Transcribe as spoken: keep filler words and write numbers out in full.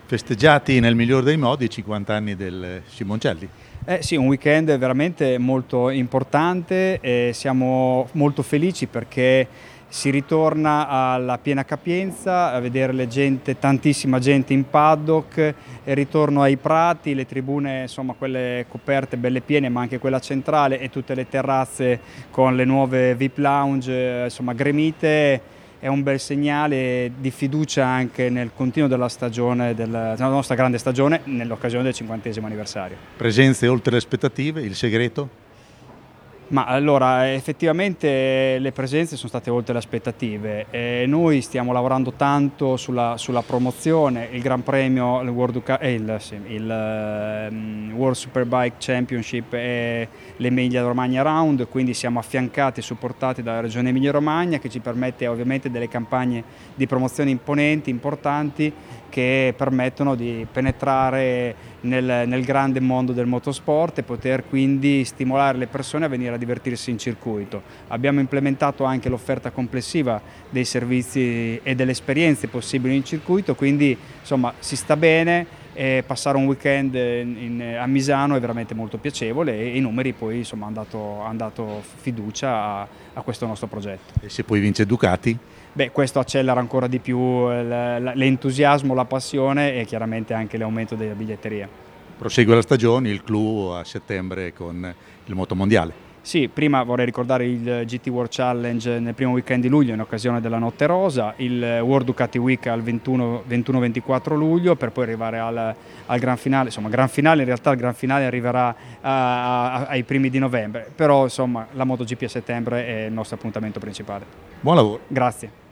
Festeggiati nel miglior dei modi i cinquanta anni del Simoncelli. Eh sì, un weekend veramente molto importante e siamo molto felici perché si ritorna alla piena capienza, a vedere le gente, tantissima gente in paddock, il ritorno ai prati, le tribune, insomma quelle coperte belle piene, ma anche quella centrale e tutte le terrazze con le nuove V I P lounge, insomma gremite. È un bel segnale di fiducia anche nel continuo della stagione, della nostra grande stagione, nell'occasione del cinquantesimo anniversario. Presenze oltre le aspettative, il segreto? Ma allora, effettivamente le presenze sono state oltre le aspettative e noi stiamo lavorando tanto sulla, sulla promozione, il Gran Premio, il World, eh, il, sì, il um, World Superbike Championship e l'Emilia Romagna Round, quindi siamo affiancati e supportati dalla Regione Emilia Romagna che ci permette ovviamente delle campagne di promozione imponenti, importanti, che permettono di penetrare nel, nel grande mondo del motorsport e poter quindi stimolare le persone a venire a divertirsi in circuito. Abbiamo implementato anche l'offerta complessiva dei servizi e delle esperienze possibili in circuito, quindi insomma si sta bene. E passare un weekend in, in, a Misano è veramente molto piacevole e i numeri poi insomma hanno dato, han dato fiducia a, a questo nostro progetto. E se poi vince Ducati? Beh, questo accelera ancora di più l'entusiasmo, la passione e chiaramente anche l'aumento della biglietteria. Prosegue la stagione, il clou a settembre con il motomondiale. Sì, prima vorrei ricordare il G T World Challenge nel primo weekend di luglio in occasione della Notte Rosa, il World Ducati Week al ventuno ventiquattro luglio per poi arrivare al, al Gran Finale. Insomma, Gran Finale, in realtà il Gran Finale arriverà a, a, ai primi di novembre, però insomma la MotoGP a settembre è il nostro appuntamento principale. Buon lavoro. Grazie.